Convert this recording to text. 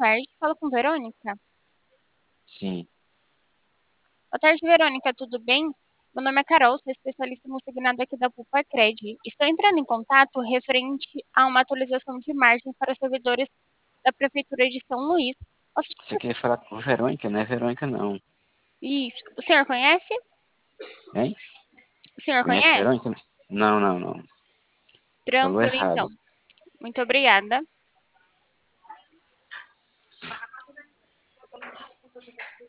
tarde. Falo com Verônica. Sim. Boa tarde, Verônica. Tudo bem? Meu nome é Carol, sou especialista no segmento aqui da Pulpa Cred. Estou entrando em contato referente a uma atualização de margem para servidores da Prefeitura de São Luís. Você quer falar com Verônica? Não é Verônica, não. Isso. O senhor conhece? Hein? O senhor Conhece conhece? Verônica? Não, não, não. Falou Tranquilo, então. errado. Muito obrigada.